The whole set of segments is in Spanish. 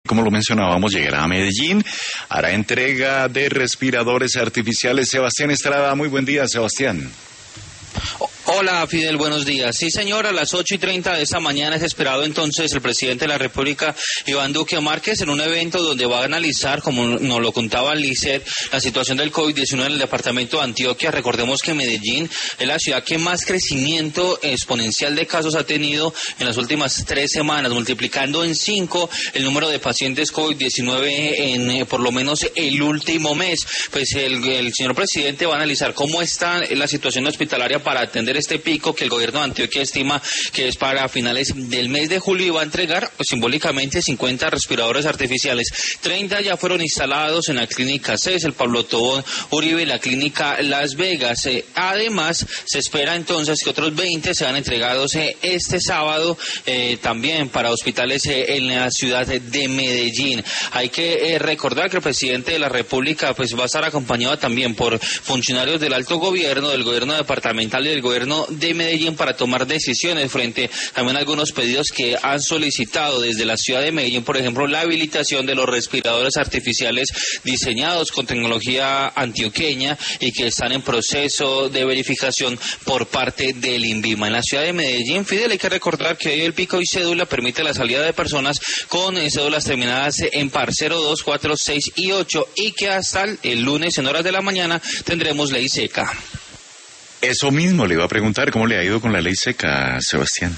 como lo mencionábamos, llegará a Medellín, hará entrega de respiradores artificiales. Sebastián Estrada, muy buen día, Sebastián. Hola Fidel, buenos días. Sí señor, a las 8:30 de esta mañana es esperado entonces el presidente de la República, Iván Duque Márquez, en un evento donde va a analizar, como nos lo contaba Lisset, la situación del COVID-19 en el departamento de Antioquia. Recordemos que Medellín es la ciudad que más crecimiento exponencial de casos ha tenido en las últimas 3 semanas, multiplicando en 5 el número de pacientes COVID-19 en por lo menos el último mes. Pues el señor presidente va a analizar cómo está la situación hospitalaria para atender este pico que el gobierno de Antioquia estima que es para finales del mes de julio, y va a entregar simbólicamente 50 respiradores artificiales. 30 ya fueron instalados en la clínica CES, el Pablo Tobón Uribe y la clínica Las Vegas. Además, se espera entonces que otros 20 sean entregados este sábado también para hospitales en la ciudad de Medellín. Hay que recordar que el presidente de la República pues va a estar acompañado también por funcionarios del alto gobierno, del gobierno departamental y del gobierno de Medellín, para tomar decisiones frente también a algunos pedidos que han solicitado desde la ciudad de Medellín, por ejemplo, la habilitación de los respiradores artificiales diseñados con tecnología antioqueña y que están en proceso de verificación por parte del INVIMA. En la ciudad de Medellín, Fidel, hay que recordar que hoy el pico y cédula permite la salida de personas con cédulas terminadas en par 0, 2, 4, 6 y 8, y que hasta el lunes en horas de la mañana tendremos ley seca. Eso mismo le iba a preguntar, ¿cómo le ha ido con la ley seca, Sebastián?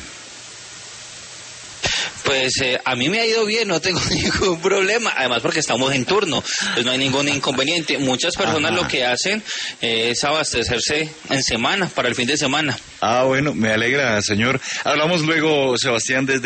Pues a mí me ha ido bien, no tengo ningún problema, además porque estamos en turno, pues no hay ningún inconveniente. Muchas personas lo que hacen es abastecerse en semana, para el fin de semana. Ah, bueno, me alegra, señor. Hablamos luego, Sebastián, desde